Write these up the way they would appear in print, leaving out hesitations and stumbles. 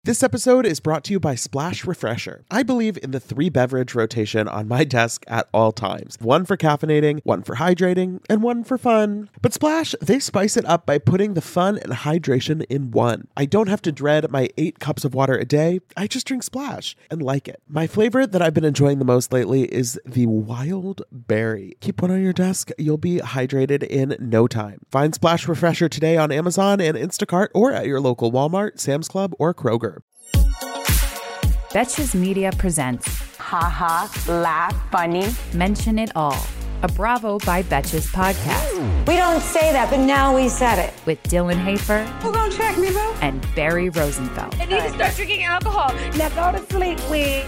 This episode is brought to you by Splash Refresher. I believe in the 3-beverage rotation on my desk at all times. One for caffeinating, one for hydrating, and one for fun. But Splash, they spice it up by putting the fun and hydration in one. I don't have to dread my 8 cups of water a day. I just drink Splash and like it. My flavor that I've been enjoying the most lately is the Wild Berry. Keep one on your desk. You'll be hydrated in no time. Find Splash Refresher today on Amazon and Instacart or at your local Walmart, Sam's Club, or Kroger. Betches Media presents Ha laugh, funny. Mention It All, a Bravo by Betches podcast. We don't say that, but now we said it. With Dylan Hafer. Who gonna check me, bro? And Barry Rosenfeld. I need to start drinking alcohol. Now go to sleep, we.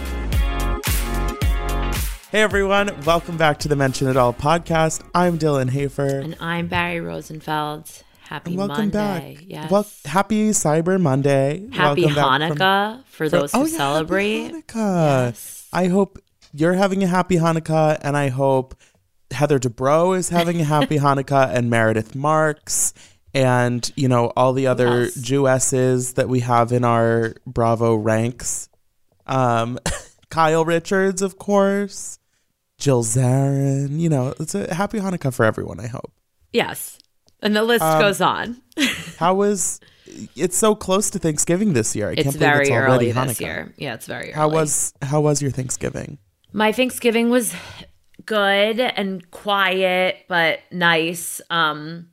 Hey everyone, welcome back to the Mention It All podcast. I'm Dylan Hafer. And I'm Barry Rosenfeld. Happy welcome Monday. Back. Yes. Well, happy Cyber Monday. Happy welcome Hanukkah for those who celebrate. Happy Hanukkah. Yes. I hope you're having a happy Hanukkah, and I hope Heather Dubrow is having a happy Hanukkah, and Meredith Marks, and, you know, all the other Jewesses that we have in our Bravo ranks. Kyle Richards, of course. Jill Zarin. You know, it's a happy Hanukkah for everyone, I hope. Yes. And the list goes on. It's so close to Thanksgiving this year. I can't believe very it's already early Hanukkah. this year. Yeah, it's very early. How was your Thanksgiving? My Thanksgiving was good and quiet, but nice. When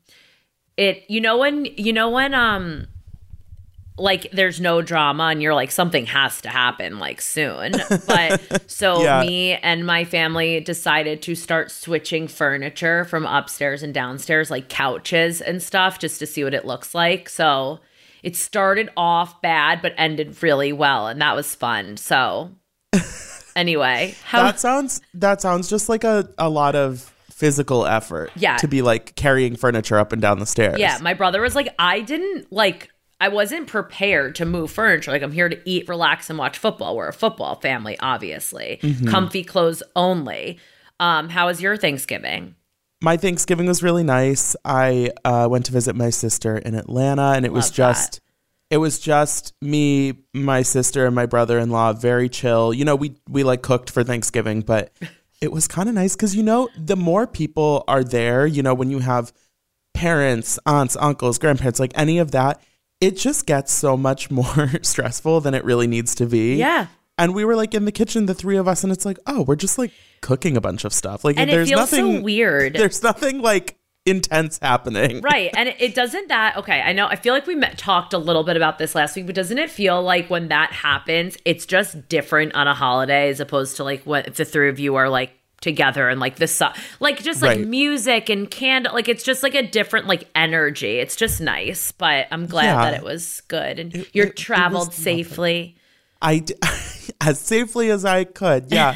like there's no drama and you're like, something has to happen like soon. But so Yeah. Me and my family decided to start switching furniture from upstairs and downstairs, like couches and stuff, just to see what it looks like. So it started off bad, but ended really well. And that was fun. So anyway, that sounds just like a lot of physical effort. Yeah. To be like carrying furniture up and down the stairs. Yeah. My brother was like, I wasn't prepared to move furniture. Like, I'm here to eat, relax, and watch football. We're a football family, obviously. Mm-hmm. Comfy clothes only. How was your Thanksgiving? My Thanksgiving was really nice. I went to visit my sister in Atlanta, and it was just me, my sister, and my brother-in-law. Very chill. You know, we like cooked for Thanksgiving, but it was kind of nice because, you know, the more people are there, you know, when you have parents, aunts, uncles, grandparents, like any of that, it just gets so much more stressful than it really needs to be. Yeah. And we were like in the kitchen, the three of us, and it's like, oh, we're just like cooking a bunch of stuff. Like, And there's it feels nothing so weird. There's nothing like intense happening. Right. And it doesn't that, okay, I know, I feel like we talked a little bit about this last week, but doesn't it feel like when that happens, it's just different on a holiday as opposed to like what if the three of you are like together and like this like just like Right. music and candle, like it's just like a different like energy. It's just nice, but I'm glad Yeah. that it was good and you traveled safely. As safely as I could. Yeah.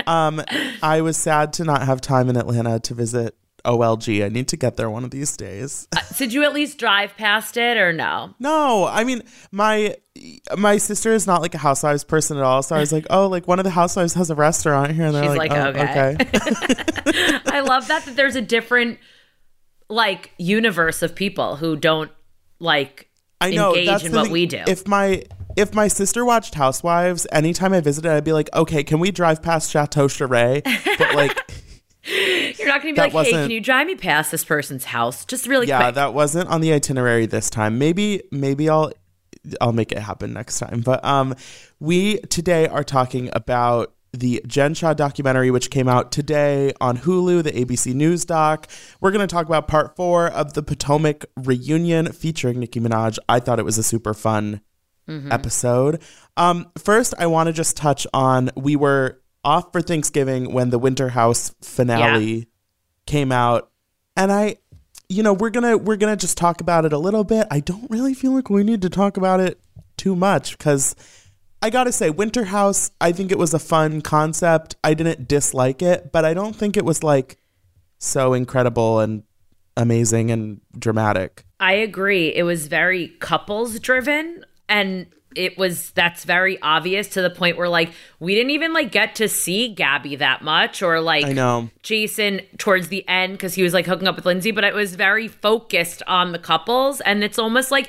I was sad to not have time in Atlanta to visit OLG. I need to get there one of these days. Did you at least drive past it or no? No, I mean, my sister is not like a Housewives person at all. So I was like, oh, like one of the Housewives has a restaurant here. And they're She's like, like, oh, okay. okay. I love that there's a different like universe of people who don't like I know, engage that's in the what thing. we do. If my sister watched Housewives, anytime I visited, I'd be like, okay, can we drive past Chateau Charest? But like, You're not going to be like, hey, can you drive me past this person's house? Just really yeah, quick. that wasn't on the itinerary this time. Maybe I'll make it happen next time. But we today are talking about the Jen Shah documentary, which came out today on Hulu, the ABC News doc. We're going to talk about part 4 of the Potomac reunion featuring Nicki Minaj. I thought it was a super fun episode. First, I want to just touch on, we were off for Thanksgiving when the Winter House finale came out. And we're gonna just talk about it a little bit. I don't really feel like we need to talk about it too much because I gotta say, Winter House, I think it was a fun concept. I didn't dislike it, but I don't think it was like so incredible and amazing and dramatic. I agree. It was very couples driven, and that's very obvious to the point where like we didn't even like get to see Gabby that much, or like I know Jason towards the end because he was like hooking up with Lindsay, but it was very focused on the couples. And it's almost like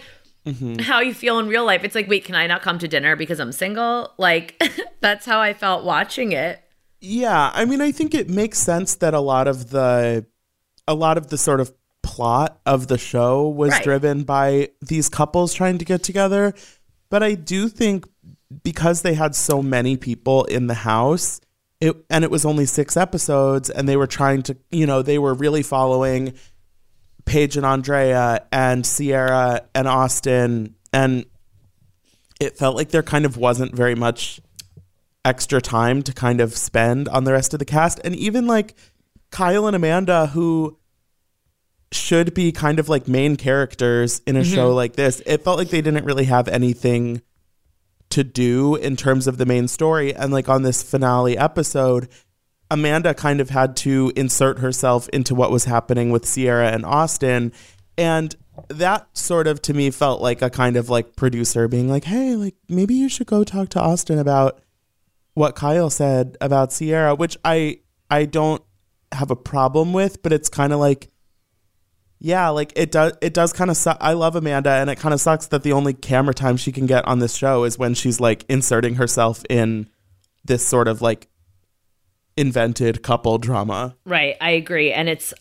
how you feel in real life. It's like, wait, can I not come to dinner because I'm single? Like, that's how I felt watching it. Yeah, I mean, I think it makes sense that a lot of the sort of plot of the show was driven by these couples trying to get together. But I do think because they had so many people in the house, it was only 6 episodes, and they were trying to, they were really following Paige and Andrea and Sierra and Austin, and it felt like there kind of wasn't very much extra time to kind of spend on the rest of the cast. And even like Kyle and Amanda, who should be kind of like main characters in a show like this, it felt like they didn't really have anything to do in terms of the main story. And like on this finale episode, Amanda kind of had to insert herself into what was happening with Sierra and Austin. And that sort of, to me, felt like a kind of like producer being like, hey, like maybe you should go talk to Austin about what Kyle said about Sierra, which I don't have a problem with, but it's kind of like, yeah, like it does kind of suck. I love Amanda, and it kind of sucks that the only camera time she can get on this show is when she's like inserting herself in this sort of like invented couple drama. Right, I agree. And it's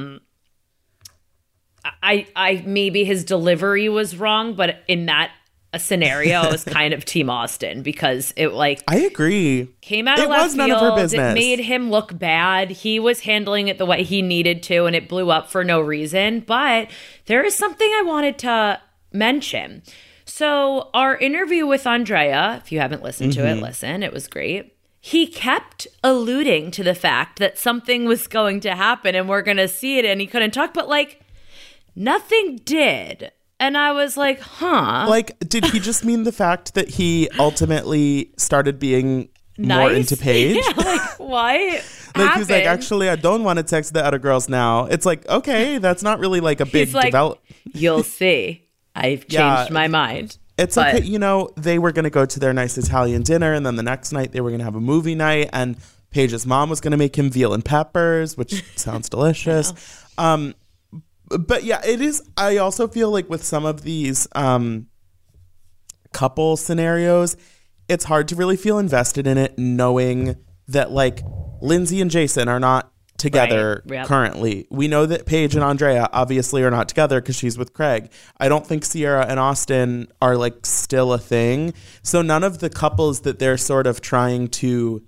I maybe his delivery was wrong, but in that scenario, it was kind of Team Austin, because it like, I agree, came out of left field. None of her business. It made him look bad. He was handling it the way he needed to, and it blew up for no reason. But there is something I wanted to mention. So our interview with Andrea, if you haven't listened to it, listen. It was great. He kept alluding to the fact that something was going to happen and we're going to see it, and he couldn't talk, but like nothing did. And I was like, huh? Like, did he just mean the fact that he ultimately started being more into Paige? Yeah, like, why? Like, he's like, actually, I don't want to text the other girls now. It's like, okay, that's not really like a big develop. You'll see. I've changed my mind. It's like, they were going to go to their nice Italian dinner, and then the next night they were going to have a movie night, and Paige's mom was going to make him veal and peppers, which sounds delicious. But yeah, it is. I also feel like with some of these couple scenarios, it's hard to really feel invested in it, knowing that like Lindsay and Jason are not together currently. We know that Paige and Andrea obviously are not together because she's with Craig. I don't think Sierra and Austin are like still a thing. So none of the couples that they're sort of trying to,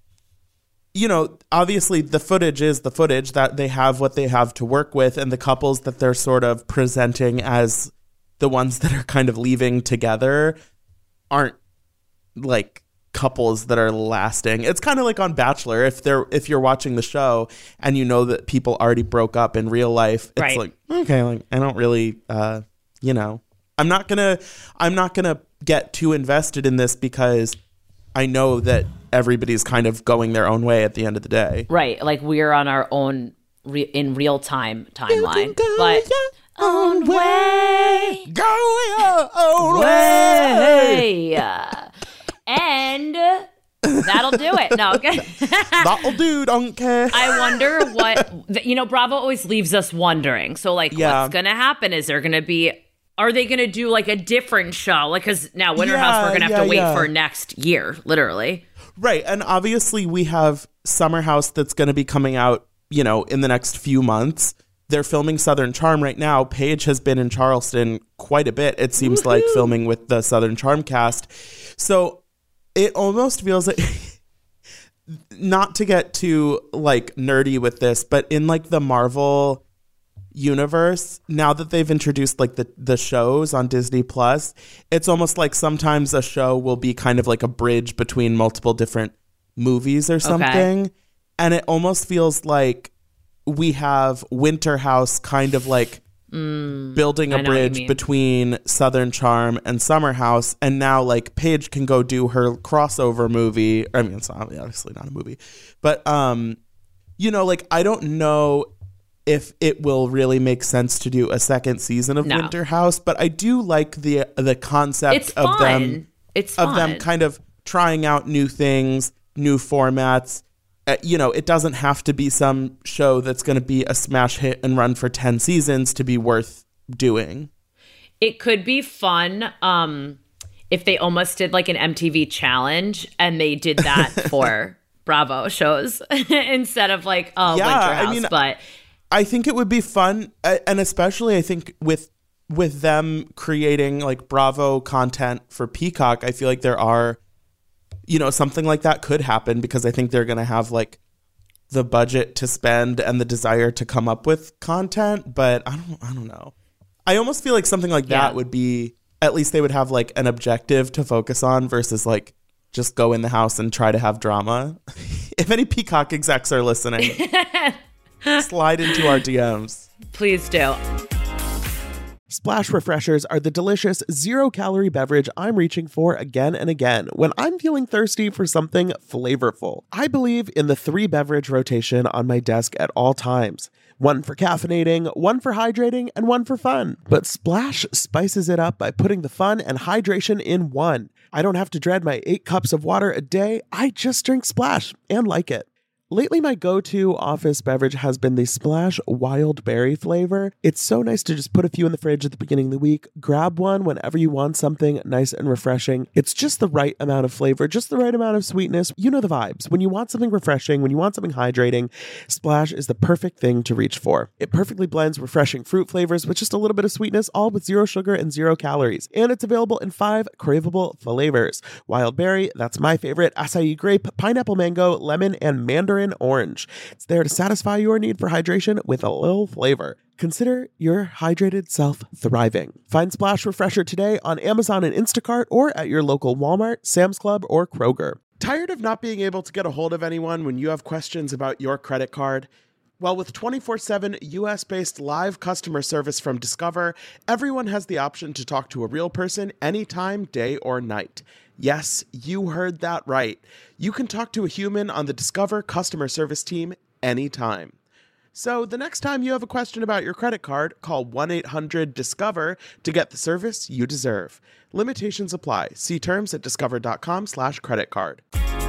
obviously the footage is the footage, that they have what they have to work with, and the couples that they're sort of presenting as the ones that are kind of leaving together aren't like couples that are lasting. It's kind of like on Bachelor. If you're watching the show and you know that people already broke up in real life, it's like, okay, like I don't really I'm not gonna get too invested in this because I know that everybody's kind of going their own way at the end of the day. Right. Like we're on our own in real time timeline. But own way. Go your own way. And that'll do it. No, okay. That'll do, don't care. I wonder what, Bravo always leaves us wondering. So like, what's going to happen? Is there going to be, are they going to do like a different show? Like, because now Winter House, we're going to have to wait for next year, literally. Right. And obviously we have Summer House that's going to be coming out, in the next few months. They're filming Southern Charm right now. Paige has been in Charleston quite a bit, it seems like, filming with the Southern Charm cast. So it almost feels like, not to get too like nerdy with this, but in like the Marvel universe, now that they've introduced like the shows on Disney Plus, it's almost like sometimes a show will be kind of like a bridge between multiple different movies or something. Okay. And it almost feels like we have Winter House kind of like building a bridge between Southern Charm and Summer House, and now like Paige can go do her crossover movie. I mean, it's obviously not a movie, but like I don't know if it will really make sense to do a second season of Winter House, but I do like the concept of them. It's fun. Of them kind of trying out new things, new formats. It doesn't have to be some show that's going to be a smash hit and run for 10 seasons to be worth doing. It could be fun if they almost did like an MTV challenge and they did that for Bravo shows instead of like Winter House. But I think it would be fun, and especially I think with them creating like Bravo content for Peacock, I feel like there are, something like that could happen because I think they're going to have like the budget to spend and the desire to come up with content. But I don't know. I almost feel like something like that would be, at least they would have like an objective to focus on versus like just go in the house and try to have drama. If any Peacock execs are listening, slide into our DMs. Please do. Splash Refreshers are the delicious 0-calorie beverage I'm reaching for again and again when I'm feeling thirsty for something flavorful. I believe in the 3-beverage rotation on my desk at all times. One for caffeinating, one for hydrating, and one for fun. But Splash spices it up by putting the fun and hydration in one. I don't have to dread my 8 cups of water a day. I just drink Splash and like it. Lately, my go-to office beverage has been the Splash Wild Berry flavor. It's so nice to just put a few in the fridge at the beginning of the week, grab one whenever you want something nice and refreshing. It's just the right amount of flavor, just the right amount of sweetness. You know the vibes. When you want something refreshing, when you want something hydrating, Splash is the perfect thing to reach for. It perfectly blends refreshing fruit flavors with just a little bit of sweetness, all with 0 sugar and 0 calories. And it's available in 5 craveable flavors. Wild Berry, that's my favorite, acai grape, pineapple mango, lemon, and mandarin orange. It's there to satisfy your need for hydration with a little flavor. Consider your hydrated self thriving. Find Splash Refresher today on Amazon and Instacart or at your local Walmart, Sam's Club, or Kroger. Tired of not being able to get a hold of anyone when you have questions about your credit card? Well, with 24/7 US-based live customer service from Discover, everyone has the option to talk to a real person anytime, day or night. Yes, you heard that right. You can talk to a human on the Discover customer service team anytime. So the next time you have a question about your credit card, call 1-800-DISCOVER to get the service you deserve. Limitations apply. See terms at discover.com/creditcard.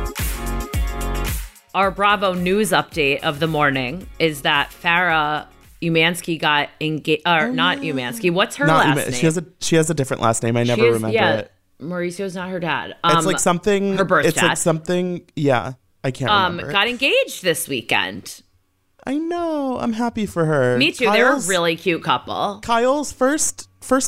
Our Bravo news update of the morning is that Farrah Umansky got engaged. Not Umansky. What's her last name? She has a different last name. I never remember it. Mauricio's not her dad. It's like something. Her birth It's dad. like something. Yeah, I can't remember. Got engaged this weekend. I know. I'm happy for her. Me too. They're a really cute couple. Kyle's first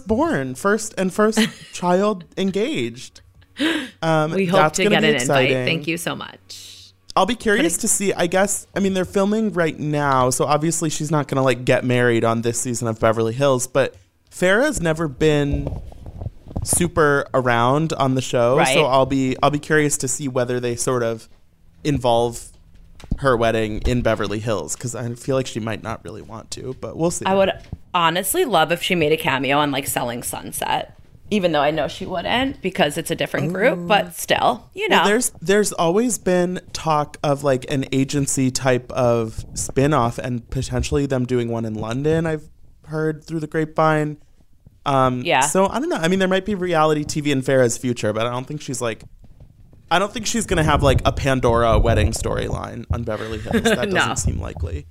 child engaged. We hope to get an invite. Thank you so much. I'll be curious to see. I guess. I mean, they're filming right now, so obviously she's not going to like get married on this season of Beverly Hills. But Farrah's never been super around on the show, right. So I'll be curious to see whether they sort of involve her wedding in Beverly Hills, because I feel like she might not really want to, but we'll see. I would honestly love if she made a cameo on like Selling Sunset, even though I know she wouldn't because it's a different group, but still, Well, there's always been talk of like an agency type of spin-off and potentially them doing one in London, I've heard through the grapevine. So I don't know. I mean, there might be reality TV in Farrah's future, but I don't think she's going to have like a Pandora wedding storyline on Beverly Hills. That doesn't seem likely.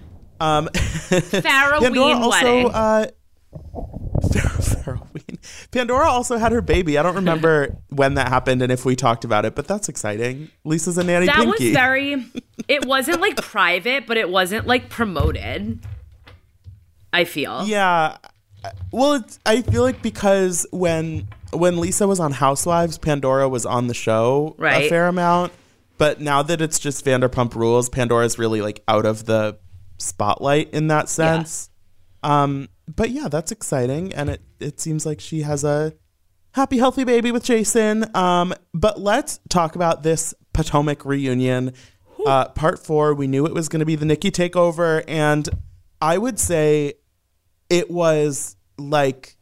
Farrah Ween wedding. Pandora also had her baby. I don't remember when that happened and if we talked about it, but that's exciting. Lisa's a nanny Pinky. It wasn't like private, but it wasn't like promoted, I feel. Yeah. Well, I feel like because when Lisa was on Housewives, Pandora was on the show a fair amount. But now that it's just Vanderpump Rules, Pandora's really like out of the spotlight in that sense. Yeah. But yeah, that's exciting. And it seems like she has a happy, healthy baby with Jason. But let's talk about this Potomac reunion. Part 4, we knew it was going to be the Nikki takeover. And I would say it was like,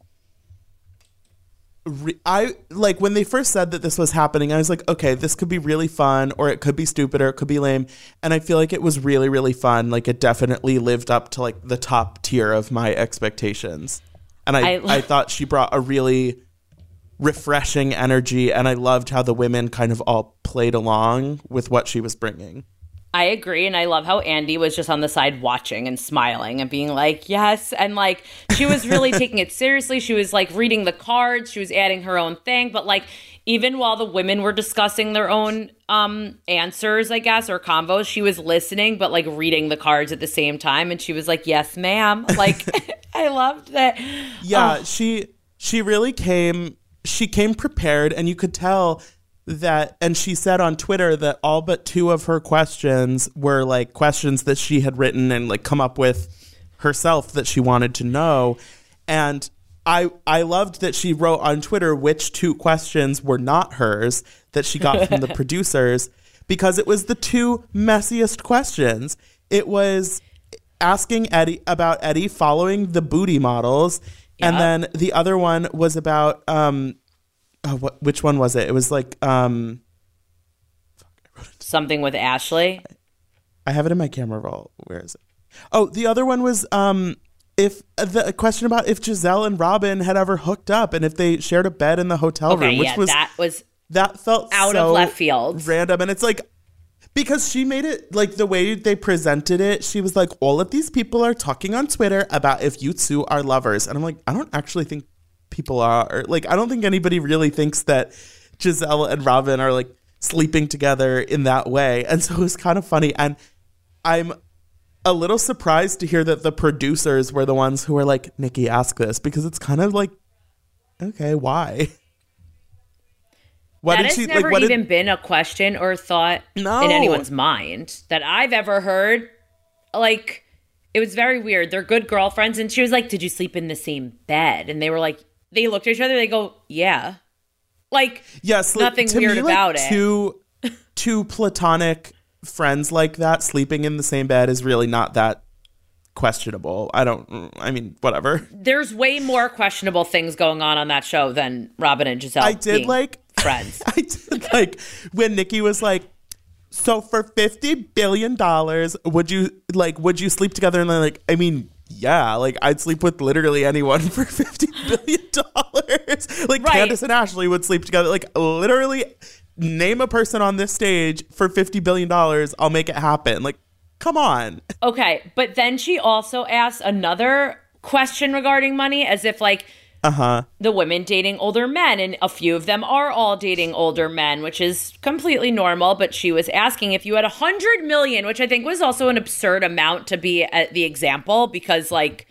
when they first said that this was happening, I was like, okay, this could be really fun, or it could be stupid, or it could be lame. And I feel like it was really, really fun. Like, it definitely lived up to like the top tier of my expectations. And I thought she brought a really refreshing energy, and I loved how the women kind of all played along with what she was bringing. I agree, and I love how Andy was just on the side watching and smiling and being like, yes, and like she was really taking it seriously. She was like reading the cards, she was adding her own thing, but like even while the women were discussing their own answers, I guess, or combos, she was listening but like reading the cards at the same time, and she was like, yes, ma'am. Like I loved that. Yeah, she really came prepared, and you could tell that, and she said on Twitter that all but 2 of her questions were like questions that she had written and like come up with herself that she wanted to know. And I loved that she wrote on Twitter which 2 questions were not hers that she got from the producers, because it was the 2 messiest questions. It was asking Eddie about Eddie following the booty models. Yep. And then the other one was about, which one was it? It was like something with Ashley. I have it in my camera roll. Where is it? Oh, the other one was if the question about if Giselle and Robin had ever hooked up and if they shared a bed in the hotel room, which that felt out so of left field, random. And it's like, because she made it like the way they presented it, she was like, all of these people are talking on Twitter about if you two are lovers, and I'm like, I don't actually think people are. Like, I don't think anybody really thinks that Giselle and Robin are like sleeping together in that way. And so it was kind of funny. And I'm a little surprised to hear that the producers were the ones who were like, Nikki, ask this, because it's kind of like, okay, why? That has never even been a question or thought in anyone's mind that I've ever heard. Like, it was very weird. They're good girlfriends. And she was like, did you sleep in the same bed? And they were like, they looked at each other, they go, yeah. Like, yes, nothing weird me, about like, it. Two platonic friends like that sleeping in the same bed is really not that questionable. I mean, whatever. There's way more questionable things going on that show than Robin and Giselle. I did like friends. I did like when Nikki was like, so for $50 billion, would you sleep together? And then like, I mean, yeah, like I'd sleep with literally anyone for $50 billion. Like right. Candace and Ashley would sleep together. Like literally name a person on this stage for $50 billion. I'll make it happen. Like, come on. Okay. But then she also asked another question regarding money, as if like, the women dating older men, and a few of them are all dating older men, which is completely normal. But she was asking if you had $100 million, which I think was also an absurd amount to be at the example, because like,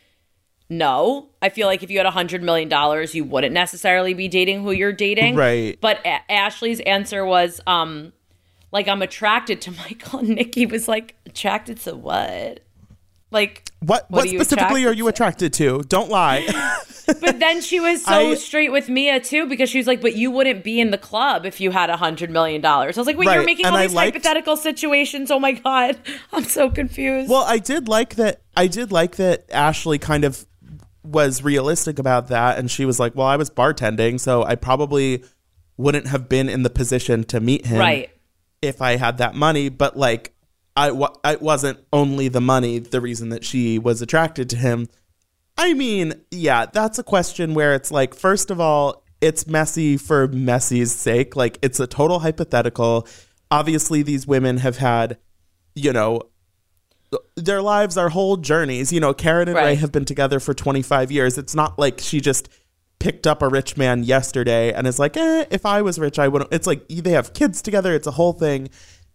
no, I feel like if you had $100 million, you wouldn't necessarily be dating who you're dating. Right. But Ashley's answer was, like, I'm attracted to Michael. And Nikki was like, attracted to what? Like, what specifically are you attracted to? Don't lie. But then she was so straight with Mia too, because she was like, but you wouldn't be in the club if you had $100 million. I was like, wait, right. You're making all these hypothetical situations. Oh my God. I'm so confused. Well, I did like that Ashley kind of was realistic about that. And she was like, well, I was bartending, so I probably wouldn't have been in the position to meet him right. if I had that money. But like, it wasn't only the money the reason that she was attracted to him. I mean, yeah, that's a question where it's like, first of all, it's messy for messy's sake. Like, it's a total hypothetical. Obviously, these women have had, you know, their lives are whole journeys. You know, Karen and right. Ray have been together for 25 years. It's not like she just picked up a rich man yesterday and is like, if I was rich, I wouldn't. It's like they have kids together. It's a whole thing.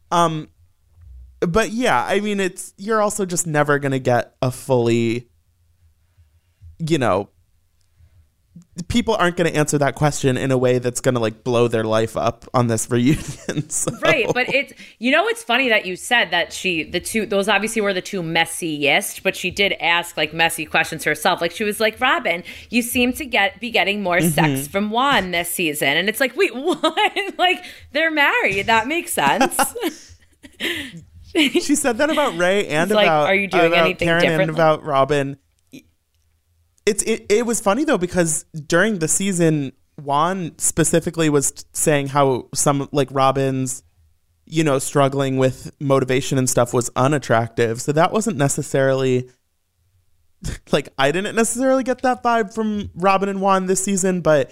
But yeah, I mean, you're also just never going to get a fully, you know, people aren't going to answer that question in a way that's going to like blow their life up on this reunion. So. Right. But it's funny that you said that those obviously were the two messiest, but she did ask like messy questions herself. Like she was like, Robin, you seem to be getting more sex from Juan this season. And it's like, wait, what? Like they're married. That makes sense. She said that about Ray and like, about, are you doing anything Karen differently? And about Robin. It was funny though, because during the season, Juan specifically was saying how some like Robin's, you know, struggling with motivation and stuff was unattractive. So that wasn't necessarily like, I didn't necessarily get that vibe from Robin and Juan this season, but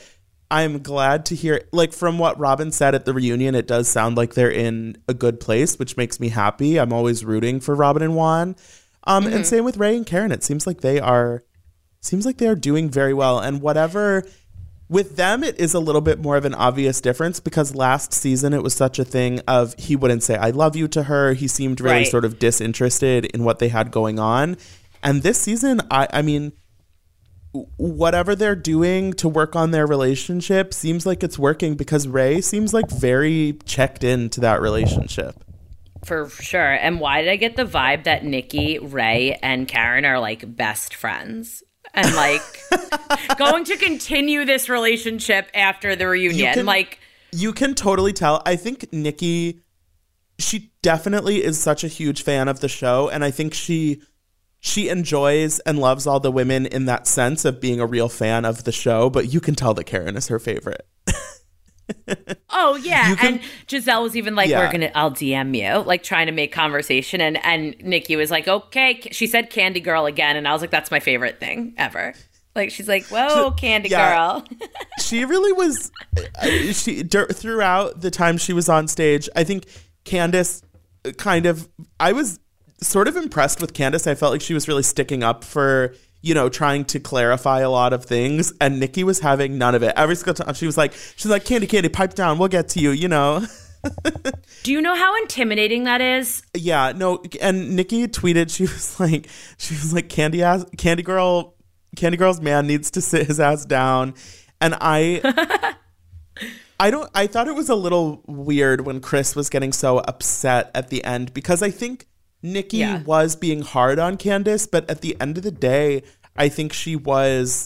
I'm glad to hear, like, from what Robin said at the reunion, it does sound like they're in a good place, which makes me happy. I'm always rooting for Robin and Juan. And same with Ray and Karen. It seems like they are doing very well. And whatever, with them, it is a little bit more of an obvious difference because last season it was such a thing of he wouldn't say I love you to her. He seemed really sort of disinterested in what they had going on. And this season, I mean, whatever they're doing to work on their relationship seems like it's working because Ray seems like very checked into that relationship. For sure. And why did I get the vibe that Nikki, Ray, and Karen are like best friends? And like going to continue this relationship after the reunion. You can totally tell. I think Nikki, she definitely is such a huge fan of the show. And I think she enjoys and loves all the women in that sense of being a real fan of the show, but you can tell that Karen is her favorite. Oh, yeah. And Giselle was even like, I'll DM you, like trying to make conversation. And Nikki was like, okay. She said Candy Girl again. And I was like, that's my favorite thing ever. Like, she's like, whoa, Candy Girl. She really was, throughout the time she was on stage, I think Candace I was sort of impressed with Candace. I felt like she was really sticking up for, trying to clarify a lot of things. And Nikki was having none of it. Every single time she's like, Candy, pipe down. We'll get to you, Do you know how intimidating that is? Yeah, no. And Nikki tweeted, she was like, Candy Girl's man needs to sit his ass down. And I thought it was a little weird when Chris was getting so upset at the end because I think Nikki was being hard on Candace, but at the end of the day, I think she wanted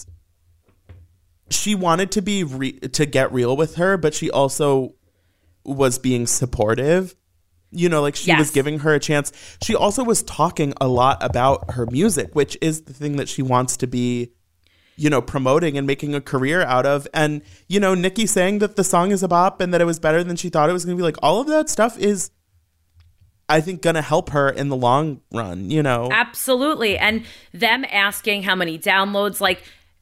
to be to get real with her, but she also was being supportive. She was giving her a chance. She also was talking a lot about her music, which is the thing that she wants to be, promoting and making a career out of. And, Nikki saying that the song is a bop and that it was better than she thought it was going to be, like, all of that stuff is, I think, going to help her in the long run, Absolutely. And them asking how many downloads, like,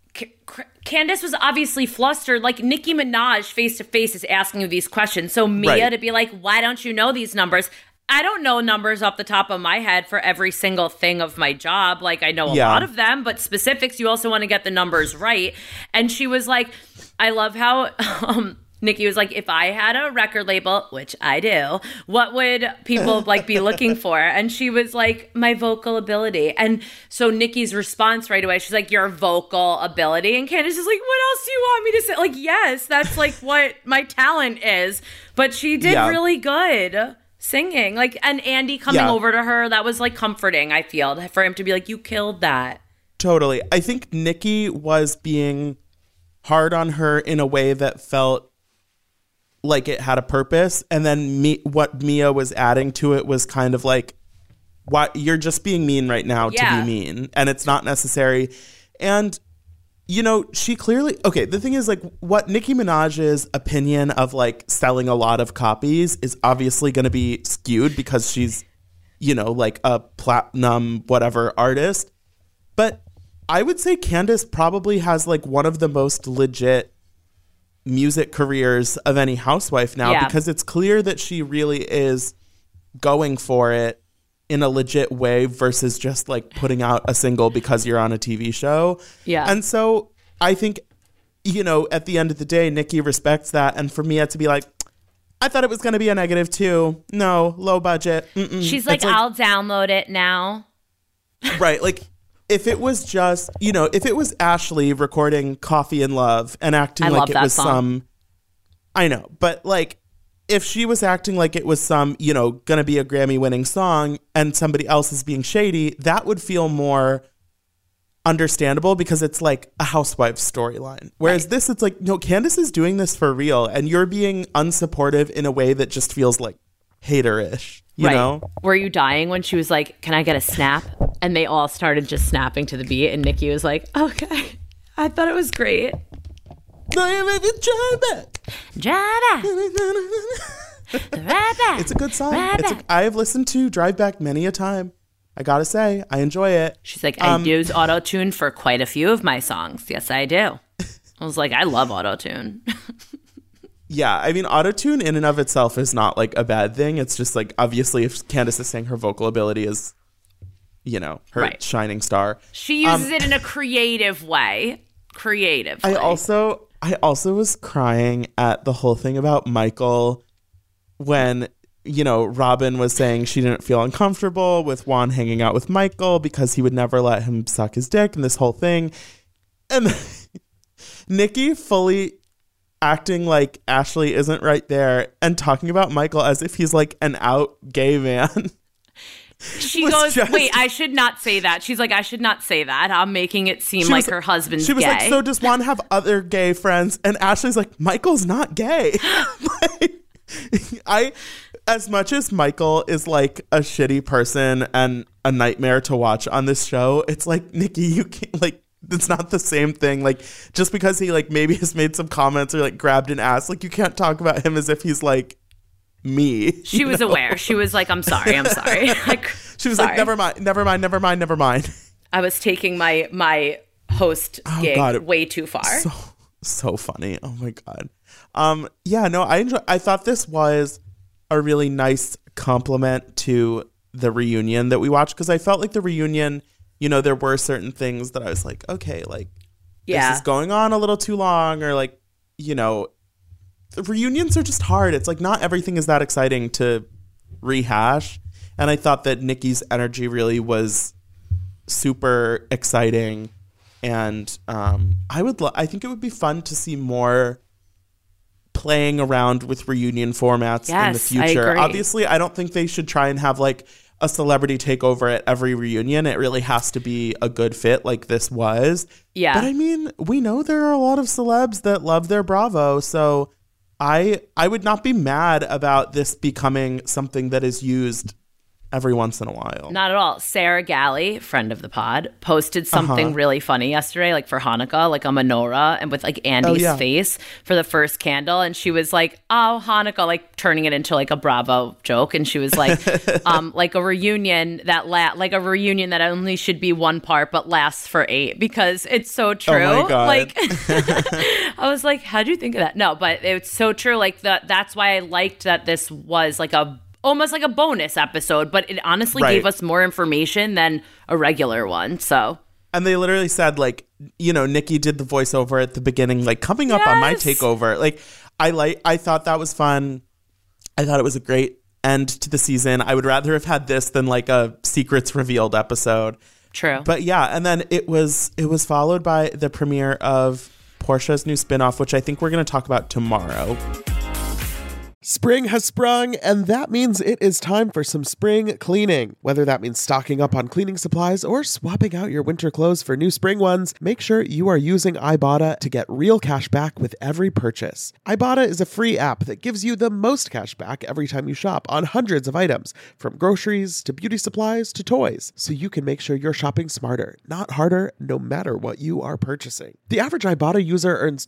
Candace was obviously flustered. Like, Nicki Minaj face-to-face is asking you these questions. So Mia to be like, why don't you know these numbers? I don't know numbers off the top of my head for every single thing of my job. Like, I know a lot of them, but specifics, you also want to get the numbers right. And she was like, I love how... Nikki was like, if I had a record label, which I do, what would people be looking for? And she was like, my vocal ability. And so Nikki's response right away, she's like, your vocal ability. And Candace is like, what else do you want me to say? Like, yes, that's like what my talent is. But she did really good singing. Like, and Andy coming over to her, that was like comforting, I feel, for him to be like, you killed that. Totally. I think Nikki was being hard on her in a way that felt like it had a purpose, and then what Mia was adding to it was kind of like, "What, you're just being mean right now to be mean, and it's not necessary." And she clearly the thing is, like, what Nicki Minaj's opinion of like selling a lot of copies is obviously going to be skewed because she's like a platinum whatever artist, but I would say Candace probably has like one of the most legit music careers of any housewife now because it's clear that she really is going for it in a legit way versus just like putting out a single because you're on a TV show. Yeah. And so I think, at the end of the day, Nikki respects that. And for Mia to be like, I thought it was going to be a negative too. No, low budget. She's like, I'll download it now. Right. Like, if it was just, if it was Ashley recording Coffee and Love and acting like it was some, I know, but like if she was acting like it was some, gonna be a Grammy winning song and somebody else is being shady, that would feel more understandable because it's like a housewife storyline. Whereas this, it's like, no, Candace is doing this for real and you're being unsupportive in a way that just feels like hater-ish. You know? Were you dying when she was like, can I get a snap? And they all started just snapping to the beat. And Nikki was like, okay. I thought it was great. Drive back. It's a good song. I've listened to Drive Back many a time. I gotta say, I enjoy it. She's like, I use auto-tune for quite a few of my songs. Yes, I do. I was like, I love autotune. Yeah, I mean, autotune in and of itself is not like a bad thing. It's just like, obviously, if Candace is saying her vocal ability is, you know, her shining star. She uses it in a creative way. I also was crying at the whole thing about Michael when, you know, Robin was saying she didn't feel uncomfortable with Juan hanging out with Michael because he would never let him suck his dick and this whole thing. And Nikki fully acting like Ashley isn't right there and talking about Michael as if he's like an out gay man. She goes, wait, I should not say that. She's like, I should not say that. I'm making it seem like her husband's gay. She was like, so does Juan have other gay friends? And Ashley's like, Michael's not gay. As much as Michael is like a shitty person and a nightmare to watch on this show, it's like, Nikki, you can't, like, it's not the same thing. Like, just because he like maybe has made some comments or like grabbed an ass, like you can't talk about him as if he's like me. She was aware. She was like, I'm sorry. Like, she was like, never mind. I was taking my host gig way too far. So funny. Oh my God. Yeah, no, I thought this was a really nice compliment to the reunion that we watched, because I felt like the reunion, you know, there were certain things that I was like, okay, like, this is going on a little too long, or like, you know, the reunions are just hard. It's like not everything is that exciting to rehash. And I thought that Nikki's energy really was super exciting. And I think it would be fun to see more playing around with reunion formats in the future. I agree. Obviously, I don't think they should try and have like a celebrity takeover at every reunion. It really has to be a good fit like this was. Yeah. But I mean, we know there are a lot of celebs that love their Bravo. So I would not be mad about this becoming something that is used every once in a while. Not at all. Sarah Galley, friend of the pod, posted something really funny yesterday, like for Hanukkah, like a menorah and with like Andy's face for the first candle. And she was like, oh, Hanukkah, like turning it into like a Bravo joke. And she was like, like a reunion that only should be one part but lasts for 8, because it's so true. Oh my God. Like, I was like, how'd you think of that? No, but it's so true. Like that's why I liked that this was like almost like a bonus episode, but it honestly gave us more information than a regular one. So, and they literally said, like, you know, Nikki did the voiceover at the beginning, like, coming up on my takeover. Like, I thought that was fun. I thought it was a great end to the season. I would rather have had this than like a secrets revealed episode. True. But yeah, and then it was followed by the premiere of Portia's new spinoff, which I think we're going to talk about tomorrow. Spring has sprung, and that means it is time for some spring cleaning. Whether that means stocking up on cleaning supplies or swapping out your winter clothes for new spring ones, make sure you are using Ibotta to get real cash back with every purchase. Ibotta is a free app that gives you the most cash back every time you shop on hundreds of items, from groceries to beauty supplies to toys, so you can make sure you're shopping smarter, not harder, no matter what you are purchasing. The average Ibotta user earns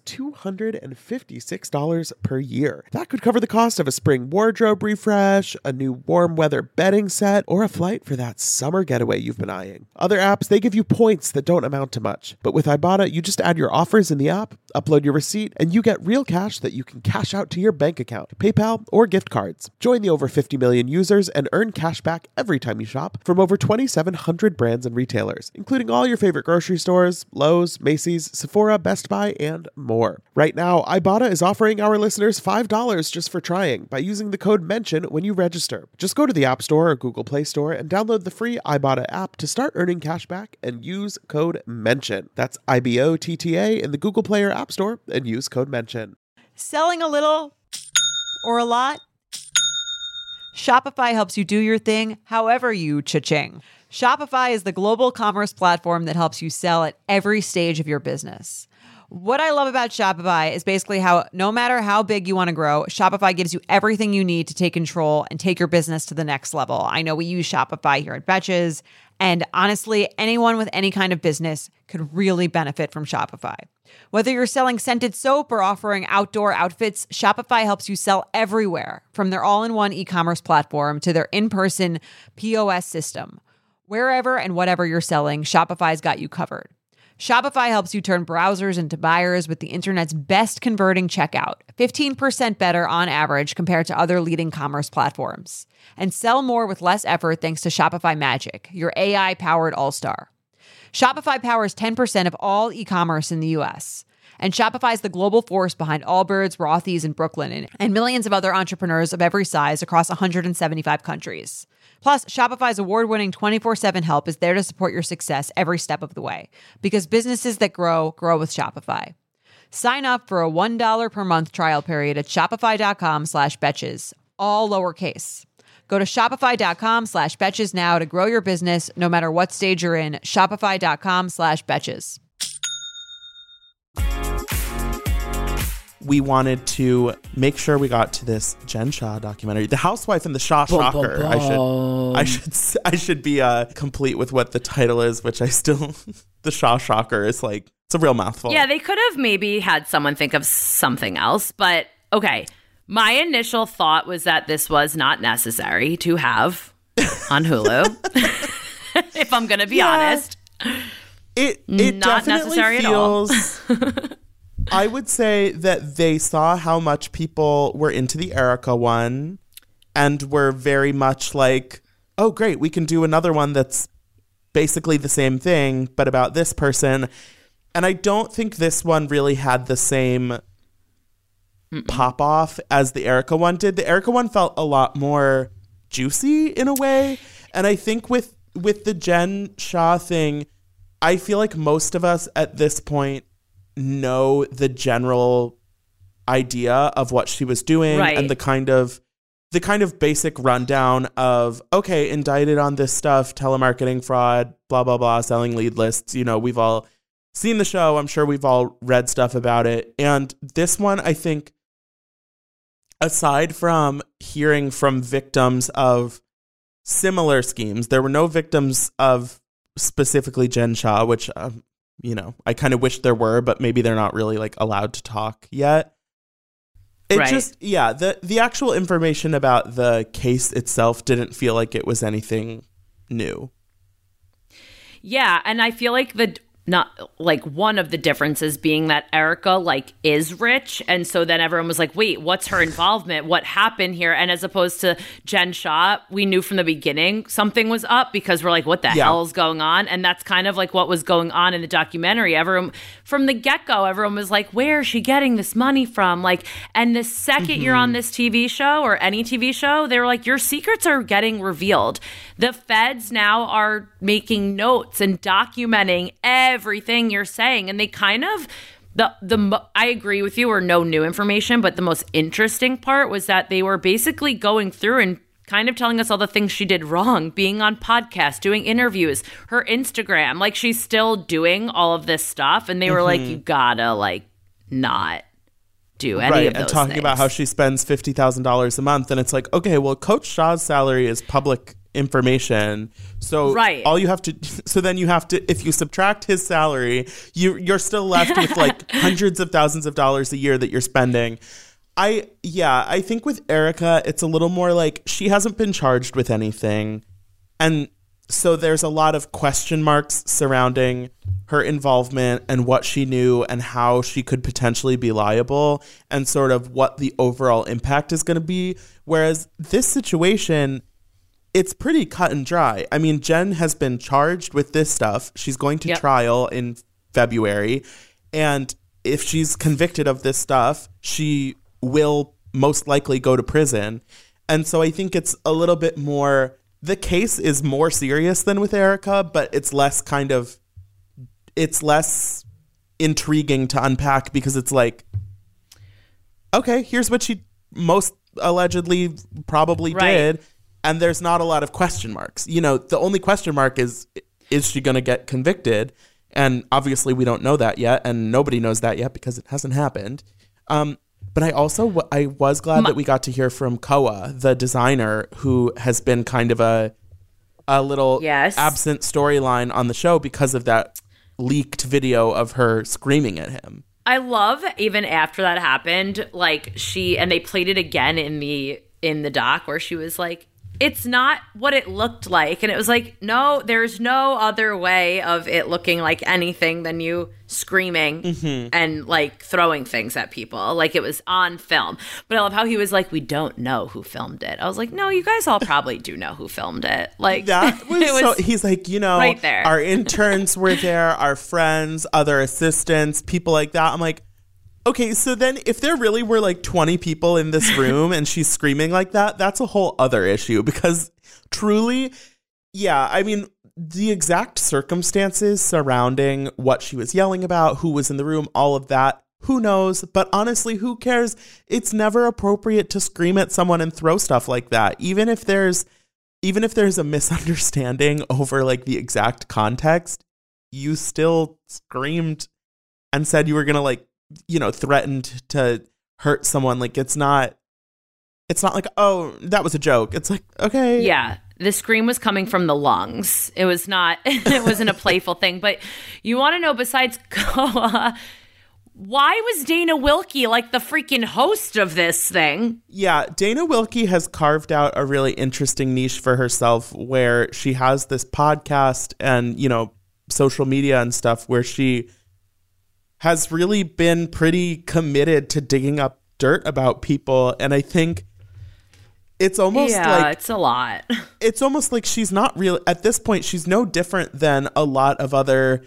$256 per year. That could cover the cost of a spring wardrobe refresh, a new warm weather bedding set, or a flight for that summer getaway you've been eyeing. Other apps, they give you points that don't amount to much. But with Ibotta, you just add your offers in the app, upload your receipt, and you get real cash that you can cash out to your bank account, PayPal, or gift cards. Join the over 50 million users and earn cash back every time you shop from over 2,700 brands and retailers, including all your favorite grocery stores, Lowe's, Macy's, Sephora, Best Buy, and more. Right now, Ibotta is offering our listeners $5 just for trying by using the code MENTION when you register. Just go to the App Store or Google Play Store and download the free Ibotta app to start earning cash back and use code MENTION. That's IBOTTA in the Google Play or App Store and use code MENTION. Selling a little or a lot? Shopify helps you do your thing however you cha-ching. Shopify is the global commerce platform that helps you sell at every stage of your business. What I love about Shopify is basically how no matter how big you want to grow, Shopify gives you everything you need to take control and take your business to the next level. I know we use Shopify here at Betches, and honestly, anyone with any kind of business could really benefit from Shopify. Whether you're selling scented soap or offering outdoor outfits, Shopify helps you sell everywhere, from their all-in-one e-commerce platform to their in-person POS system. Wherever and whatever you're selling, Shopify's got you covered. Shopify helps you turn browsers into buyers with the internet's best converting checkout, 15% better on average compared to other leading commerce platforms. And sell more with less effort thanks to Shopify Magic, your AI-powered all-star. Shopify powers 10% of all e-commerce in the U.S., and Shopify is the global force behind Allbirds, Rothy's, and Brooklinen, and millions of other entrepreneurs of every size across 175 countries. Plus, Shopify's award-winning 24/7 help is there to support your success every step of the way, because businesses that grow, grow with Shopify. Sign up for a $1 per month trial period at shopify.com/betches, all lowercase. Go to shopify.com/betches now to grow your business no matter what stage you're in. Shopify.com/betches. We wanted to make sure we got to this Jen Shah documentary, The Housewife and the Shah Shocker. I should be complete with what the title is, which I still the Shah Shocker is like, it's a real mouthful. Yeah, they could have maybe had someone think of something else, but okay. My initial thought was that this was not necessary to have on Hulu. If I'm going to be honest, it not definitely necessary feels. I would say that they saw how much people were into the Erica one and were very much like, oh, great, we can do another one that's basically the same thing, but about this person. And I don't think this one really had the same pop off as the Erica one did. The Erica one felt a lot more juicy in a way. And I think with the Jen Shah thing, I feel like most of us at this point know the general idea of what she was doing, right, and the kind of basic rundown of, okay, indicted on this stuff, telemarketing fraud, blah, blah, blah, selling lead lists. You know, we've all seen the show. I'm sure we've all read stuff about it. And this one, I think, aside from hearing from victims of similar schemes, there were no victims of specifically Jen Shah, which you know, I kind of wish there were, but maybe they're not really like allowed to talk yet. It right. just, yeah, the actual information about the case itself didn't feel like it was anything new. Yeah, and I feel like one of the differences being that Erica like is rich, and so then everyone was like, wait, what's her involvement? What happened here? And as opposed to Jen Shah, we knew from the beginning something was up, because we're like, what the hell is going on? And that's kind of like what was going on in the documentary. Everyone from the get-go, everyone was like, where is she getting this money from? Like, and the second you're on this TV show or any TV show, they were like, your secrets are getting revealed. The feds now are making notes and documenting everything you're saying, and they kind of I agree with you, or no new information, but the most interesting part was that they were basically going through and kind of telling us all the things she did wrong, being on podcasts, doing interviews, her Instagram, like she's still doing all of this stuff, and they were like, you gotta like not do any of those and talking things. About how she spends $50,000 a month, and it's like, okay, well, Coach Shah's salary is public information, so all you have to, so then you have to, if you subtract his salary, you're still left with like hundreds of thousands of dollars a year that you're spending. I think with Erica, it's a little more like she hasn't been charged with anything, and so there's a lot of question marks surrounding her involvement and what she knew and how she could potentially be liable and sort of what the overall impact is going to be. Whereas this situation, it's pretty cut and dry. I mean, Jen has been charged with this stuff. She's going to trial in February. And if she's convicted of this stuff, she will most likely go to prison. And so I think it's a little bit more, the case is more serious than with Erica, but it's less intriguing to unpack, because it's like, okay, here's what she most allegedly probably did. And there's not a lot of question marks. You know, the only question mark is she going to get convicted? And obviously we don't know that yet, and nobody knows that yet because it hasn't happened. But I was glad that we got to hear from Koa, the designer, who has been kind of a little absent storyline on the show because of that leaked video of her screaming at him. I love, even after that happened, like and they played it again in the doc, where she was like, it's not what it looked like. And it was like, no, there's no other way of it looking like anything than you screaming and like throwing things at people. Like it was on film. But I love how he was like, we don't know who filmed it. I was like, no, you guys all probably do know who filmed it. Like that was, he's like, right there. Our interns were there, our friends, other assistants, people like that. I'm like, okay, so then if there really were like 20 people in this room and she's screaming like that, that's a whole other issue because truly, yeah, I mean, the exact circumstances surrounding what she was yelling about, who was in the room, all of that, who knows? But honestly, who cares? It's never appropriate to scream at someone and throw stuff like that. Even if there's a misunderstanding over like the exact context, you still screamed and said you were going to like, threatened to hurt someone. Like it's not like, oh, that was a joke. It's like, okay. Yeah. The scream was coming from the lungs. It was not, it wasn't a playful thing. But you want to know, besides Koa, why was Dana Wilkie like the freaking host of this thing? Yeah, Dana Wilkie has carved out a really interesting niche for herself where she has this podcast and, social media and stuff where she has really been pretty committed to digging up dirt about people. And I think it's almost like... it's a lot. It's almost like she's not real... At this point, she's no different than a lot of other,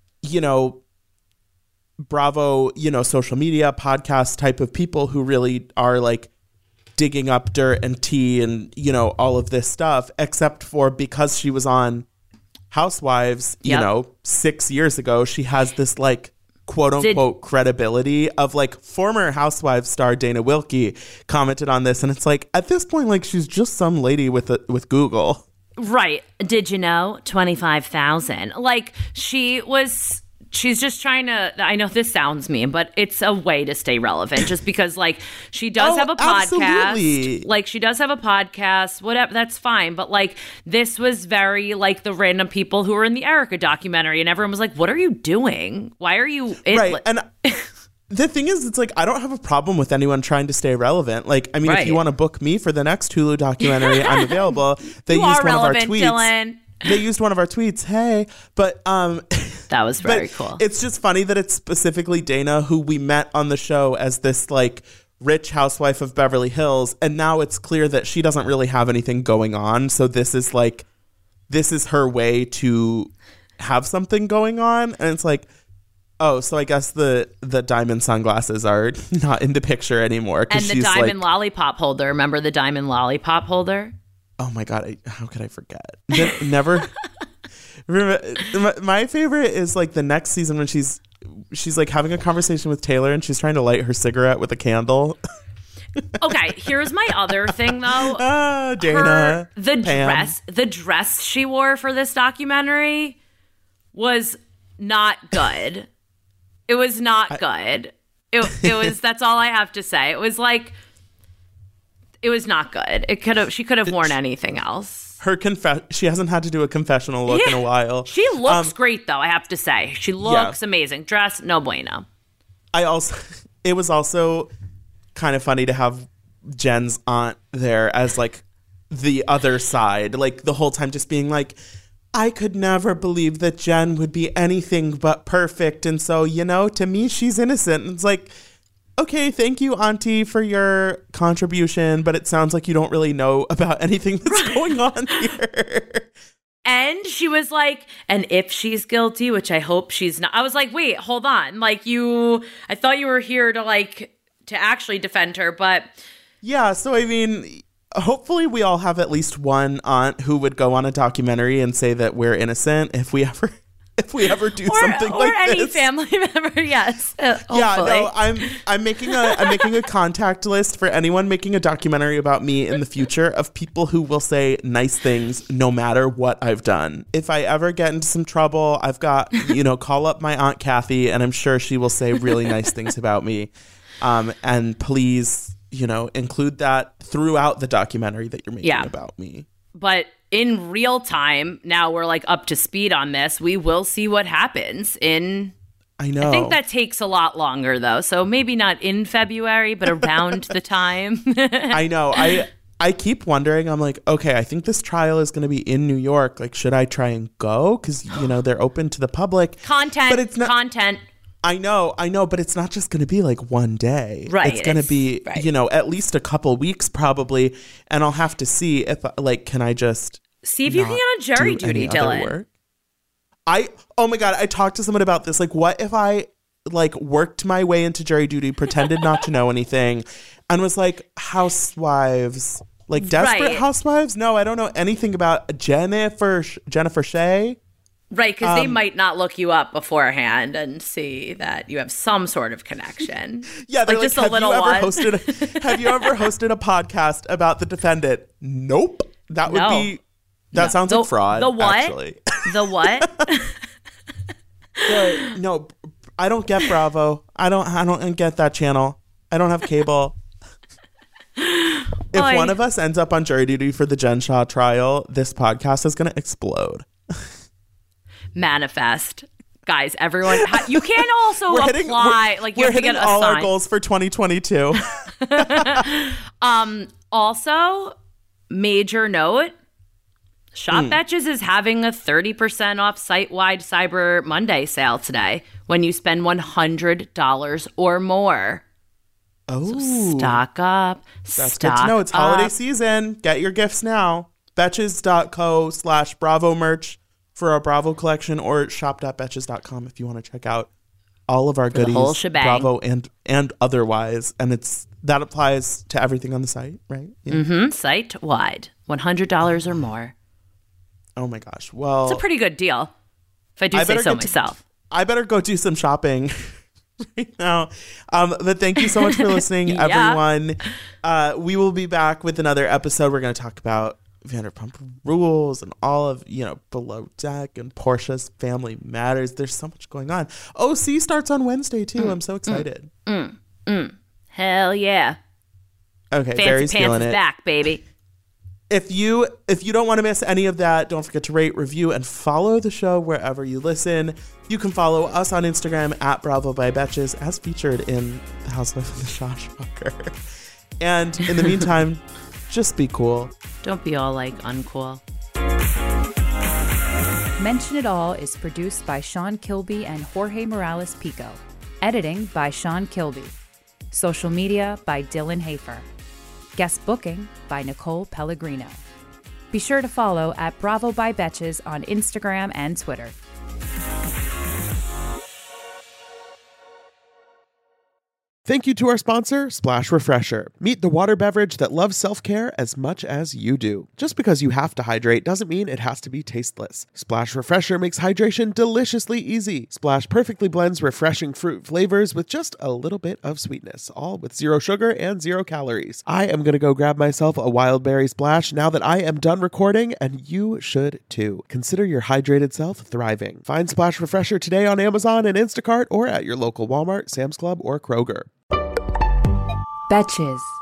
Bravo, social media, podcast type of people who really are like digging up dirt and tea and, all of this stuff, except for because she was on Housewives, 6 years ago, she has this like... quote unquote credibility of like former Housewives star Dana Wilkie commented on this. And it's like, at this point, like she's just some lady with Google. Right. Did you know 25,000? Like she's just trying to, I know this sounds mean, but it's a way to stay relevant just because like she does have a podcast. Absolutely. Like she does have a podcast, whatever, that's fine. But like this was very like the random people who were in the Erica documentary and everyone was like, what are you doing? Why are you right? And the thing is, it's like, I don't have a problem with anyone trying to stay relevant. Like, I mean, if you want to book me for the next Hulu documentary, I'm available. They you used are one relevant, of our tweets. Dylan. They used one of our tweets. Hey, but that was very cool. It's just funny that it's specifically Dana who we met on the show as this like rich housewife of Beverly Hills, and now it's clear that she doesn't really have anything going on. So this is her way to have something going on, and it's like, oh, so I guess the diamond sunglasses are not in the picture anymore. And the diamond lollipop holder. Remember the diamond lollipop holder? Oh my God, how could I forget? Never. Remember, my favorite is like the next season when she's like having a conversation with Taylor and she's trying to light her cigarette with a candle. Okay, here's my other thing though. Dana. The dress she wore for this documentary was not good. It was not good. It was, that's all I have to say. It was like, it was not good. She could have worn anything else. She hasn't had to do a confessional look in a while. She looks great though, I have to say. She looks amazing. Dress, no bueno. It was also kind of funny to have Jen's aunt there as like the other side, like the whole time just being like, I could never believe that Jen would be anything but perfect. And so, to me, she's innocent. And it's like, okay, thank you, Auntie, for your contribution, but it sounds like you don't really know about anything that's going on here. And she was like, and if she's guilty, which I hope she's not. I was like, wait, hold on. Like I thought you were here to actually defend her, but. Yeah, so I mean, hopefully we all have at least one aunt who would go on a documentary and say that we're innocent if we ever do something like this. Or any family member, yes. Hopefully. Yeah, no, I'm making a contact list for anyone making a documentary about me in the future of people who will say nice things no matter what I've done. If I ever get into some trouble, I've got, call up my Aunt Kathy and I'm sure she will say really nice things about me. And please, include that throughout the documentary that you're making about me. But in real time, now we're like up to speed on this. We will see what happens I think that takes a lot longer though. So maybe not in February, but around the time. I know. I keep wondering, I'm like, okay, I think this trial is going to be in New York. Like, should I try and go? Because, they're open to the public. Content, but it's not, content. I know, but it's not just going to be like one day. Right. It's going to be, right. At least a couple weeks probably. And I'll have to see if, can I just see if you can get on jury duty, Dylan. Oh my God, I talked to someone about this. Like, what if I worked my way into jury duty, pretended not to know anything, and was like, housewives, desperate housewives? No, I don't know anything about Jennifer Shea. Right, because they might not look you up beforehand and see that you have some sort of connection. Yeah, they're just a little one. Have you ever hosted a podcast about the defendant? Nope. That would be. That sounds like fraud. The what? Actually. The what? No, I don't get Bravo. I don't get that channel. I don't have cable. If one of us ends up on jury duty for the Jen Shah trial, this podcast is going to explode. Manifest. Guys, everyone, you can also apply. We're hitting all our goals for 2022. Also, major note, Shop Betches is having a 30% off site-wide Cyber Monday sale today when you spend $100 or more. Oh. So stock up. That's good to know. It's holiday season. Get your gifts now. Betches.co/Bravo merch for our Bravo collection, or shop.betches.com if you want to check out all of our goodies. The whole shebang. Bravo and otherwise. And that applies to everything on the site, right? Yeah. Mm-hmm. Site-wide. $100 or more. Oh my gosh. Well, it's a pretty good deal, if I do say so myself. I better go do some shopping right now. But thank you so much for listening, everyone. We will be back with another episode. We're going to talk about Vanderpump Rules and all of, Below Deck and Portia's Family Matters. There's so much going on. OC starts on Wednesday, too. I'm so excited. Hell yeah. Okay, Fancy Barry's Pants feeling is it. back, baby. If you don't want to miss any of that, don't forget to rate, review, and follow the show wherever you listen. You can follow us on Instagram at Bravo by Betches, as featured in The Housewives of the Shah Shocker. And in the meantime, just be cool. Don't be all uncool. Mention It All is produced by Sean Kilby and Jorge Morales Pico. Editing by Sean Kilby. Social media by Dylan Hafer. Guest booking by Nicole Pellegrino. Be sure to follow at Bravo by Betches on Instagram and Twitter. Thank you to our sponsor, Splash Refresher. Meet the water beverage that loves self-care as much as you do. Just because you have to hydrate doesn't mean it has to be tasteless. Splash Refresher makes hydration deliciously easy. Splash perfectly blends refreshing fruit flavors with just a little bit of sweetness, all with 0 sugar and 0 calories. I am going to go grab myself a wild berry splash now that I am done recording, and you should too. Consider your hydrated self thriving. Find Splash Refresher today on Amazon and Instacart, or at your local Walmart, Sam's Club, or Kroger. Betches.